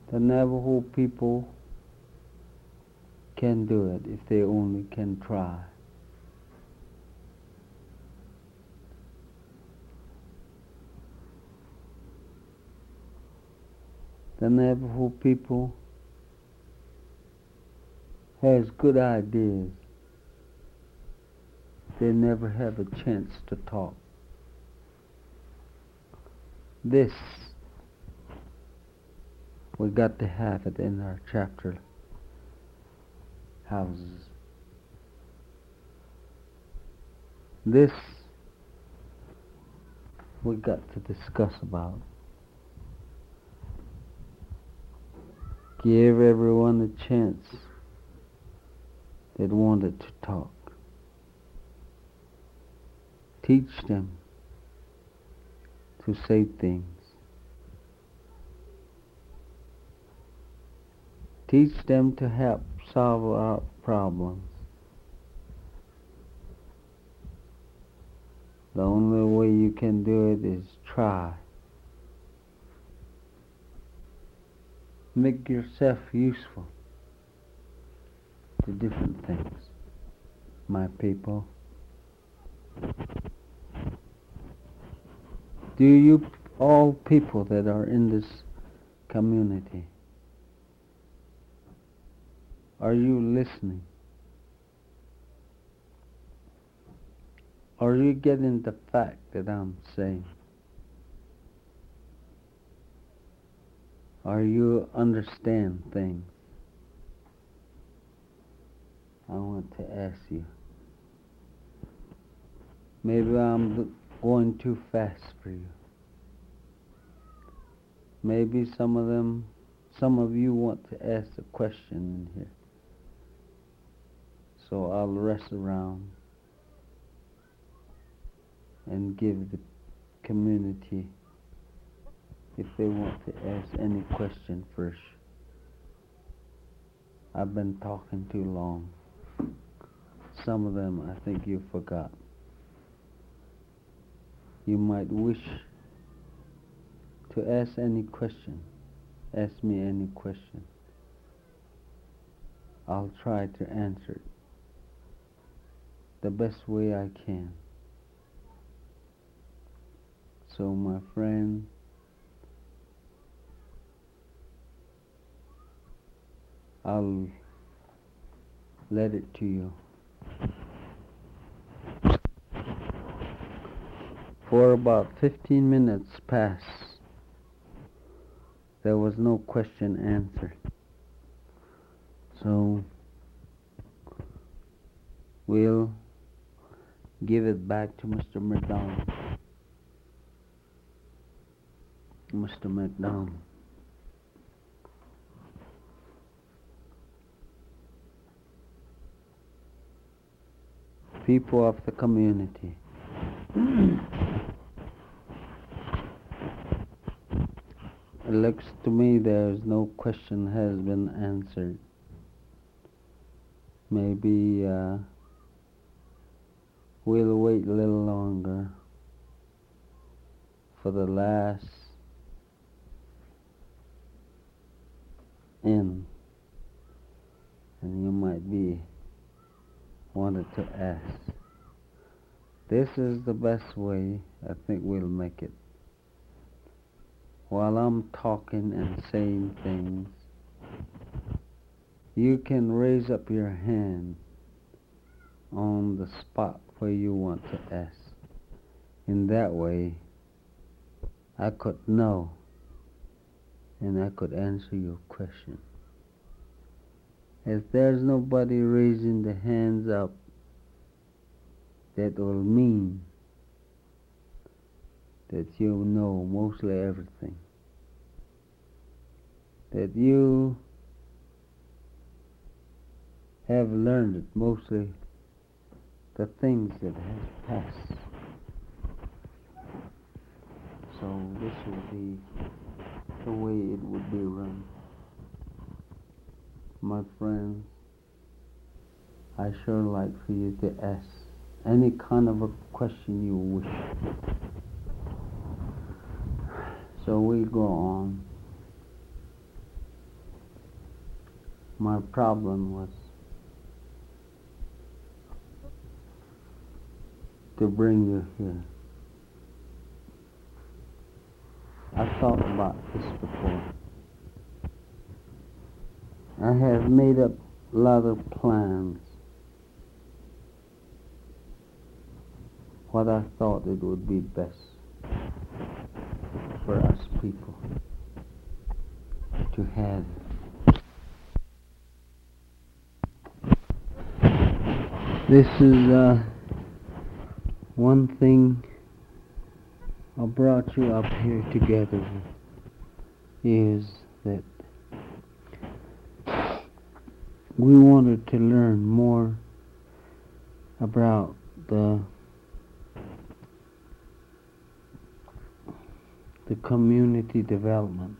The Navajo people can do it if they only can try. The Navajo people has good ideas. They never have a chance to talk. This, we got to have it in our chapter houses. This, we got to discuss about. Give everyone a chance that wanted to talk. Teach them to say things. Teach them to help solve our problems. The only way you can do it is try. Make yourself useful to different things, my people. Do you all people that are in this community, are you listening? Are you getting the fact that I'm saying? Are you understand things? I want to ask you. Maybe I'm going too fast for you. Maybe some of you want to ask a question in here. So I'll rest around and give the community, if they want to ask any question first. I've been talking too long. Some of them I think you forgot. You might wish to ask any question. Ask me any question. I'll try to answer it the best way I can. So my friend, I'll let it to you. For about 15 minutes past, there was no question answered. So we'll give it back to Mr. McDonald. Mr. McDonald. People of the community. It looks to me there's no question has been answered. Maybe we'll wait a little longer for the last in, and you might be wanted to ask. This is the best way I think we'll make it. While I'm talking and saying things, you can raise up your hand on the spot where you want to ask. In that way, I could know and I could answer your question. If there's nobody raising the hands up, that will mean that you know mostly everything. That you have learned it, mostly the things that have passed. So this will be the way it would be run. My friends, I sure like for you to ask any kind of a question you wish. So we go on. My problem was to bring you here. I thought about this before. I have made up a lot of plans. What I thought it would be best for us people to have. This is one thing I brought you up here together is that we wanted to learn more about the community development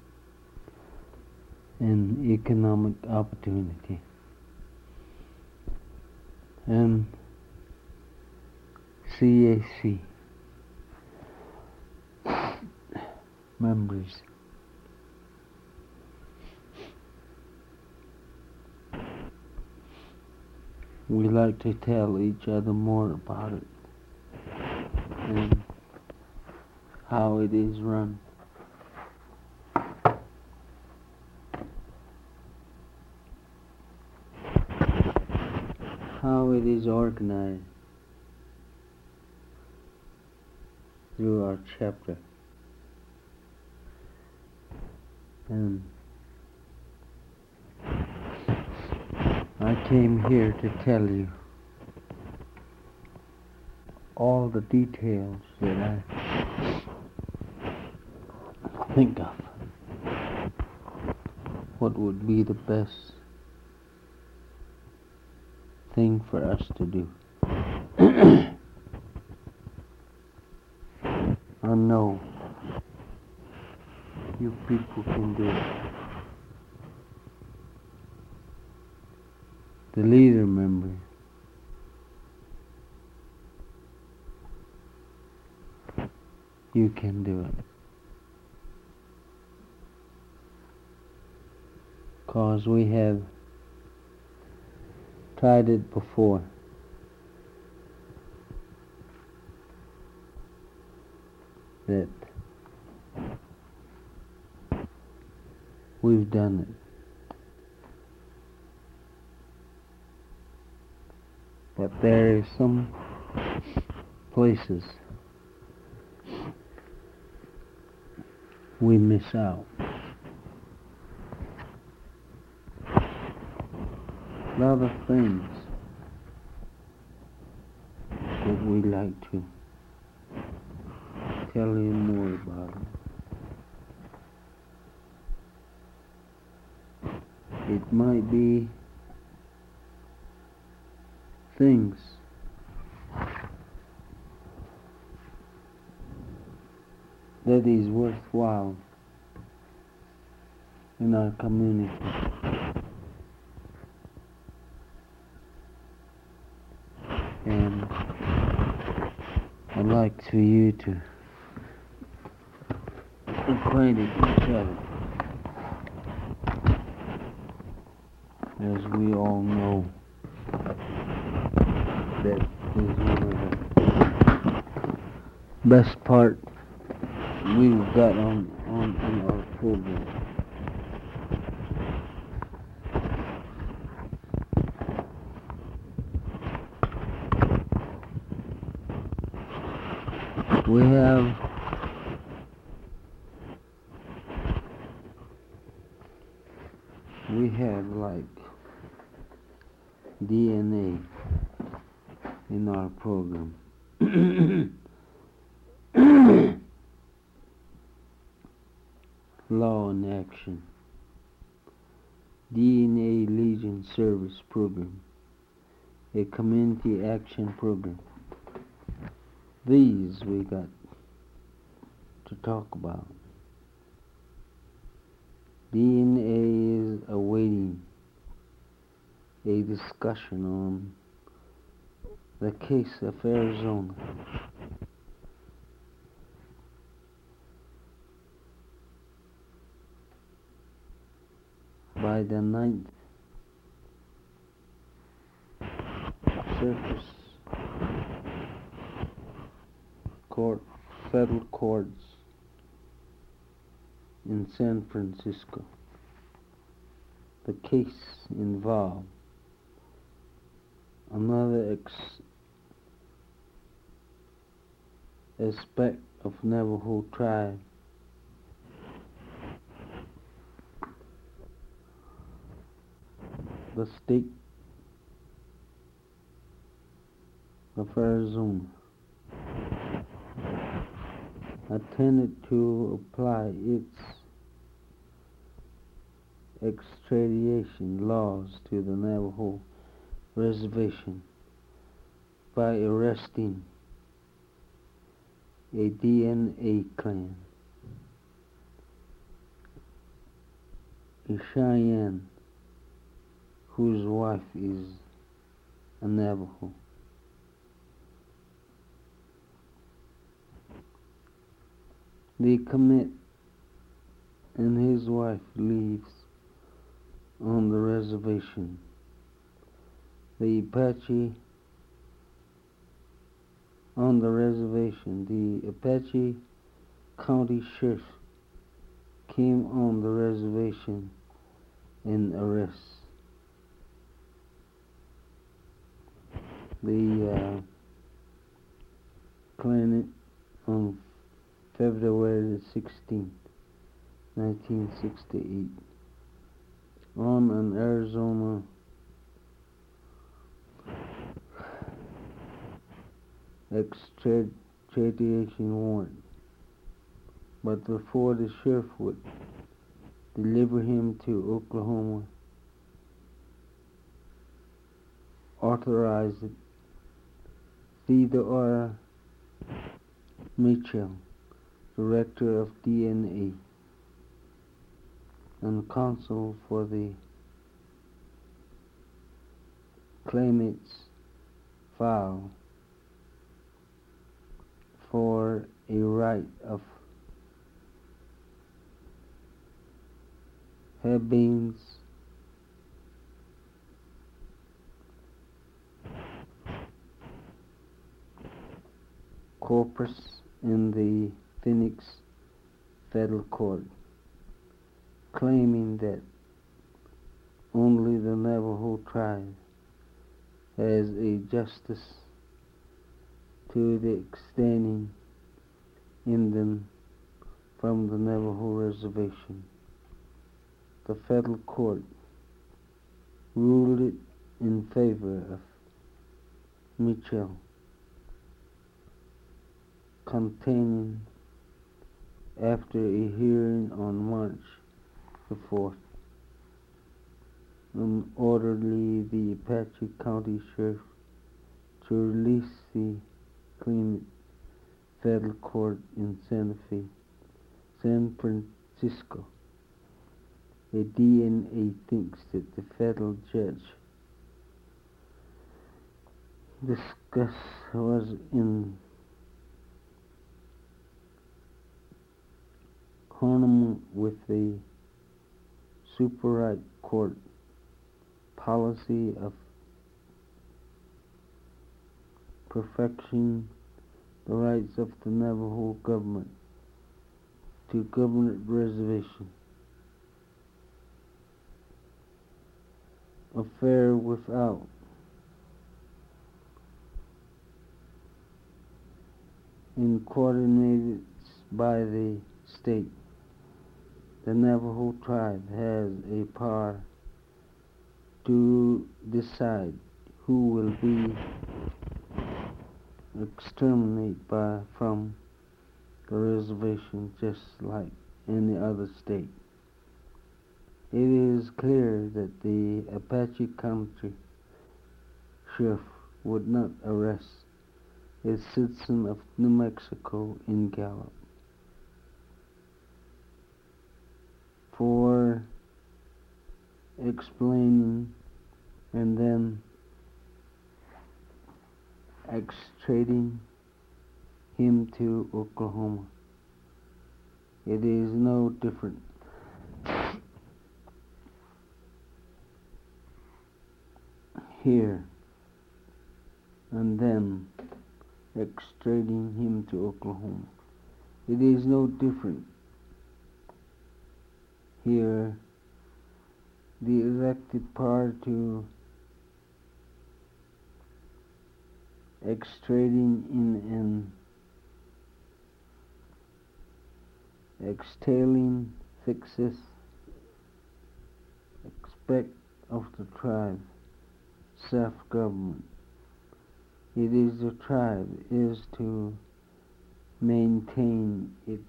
and economic opportunity and CAC members. We like to tell each other more about it and how it is run. How it is organized through our chapter. And I came here to tell you all the details that I think of. What would be the best thing for us to do. I know you people can do it. The leader member you can do it. 'Cause we have tried it before. That we've done it. But there is some places we miss out. A lot of things that we like to tell you more about it. It might be things that is worthwhile in our community. And I'd like for you to acquaint each other. As we all know, that is one of the best part we've got on our program. We have like DNA in our program. Law and Action, DNA Legion Service Program, a community action program. These we got to talk about. DNA is awaiting a discussion on the case of Arizona. By the 9th surface court, federal courts in San Francisco. The case involved another aspect of Navajo tribe, the state of Arizona attempted to apply its extradition laws to the Navajo reservation by arresting a DNA clan, a Cheyenne whose wife is a Navajo. They commit and his wife leaves on the reservation. The Apache on the reservation, the Apache County Sheriff came on the reservation and arrests the claimant on February 16, 1968, on an Arizona extradition warrant. But before the sheriff would deliver him to Oklahoma, authorized Theodore Mitchell, director of DNA and counsel for the claimant's file for a right of habeas corpus in the Phoenix Federal Court, claiming that only the Navajo tribe has a justice to the extending Indian from the Navajo reservation. The federal court ruled it in favor of Mitchell, containing after a hearing on March the 4th, and ordered the Apache County Sheriff to release the claimant federal court in Santa Fe, San Francisco. A DNA thinks that the federal judge was in harmony with the Supreme Court policy of perfecting the rights of the Navajo government to govern reservation. Affair without in coordinated by the state. The Navajo tribe has a power to decide who will be exterminated from the reservation, just like any other state. It is clear that the Apache County Sheriff would not arrest a citizen of New Mexico in Gallup for explaining and then extraditing him to Oklahoma. It is no different here. and then extraditing him to Oklahoma. It is no different. Here, the elected power to extraditing in an exhaling success aspect of the tribe self-government. It is the tribe is to maintain its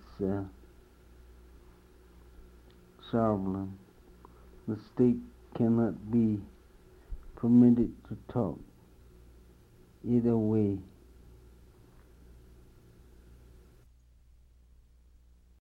sovereign. The state cannot be permitted to talk either way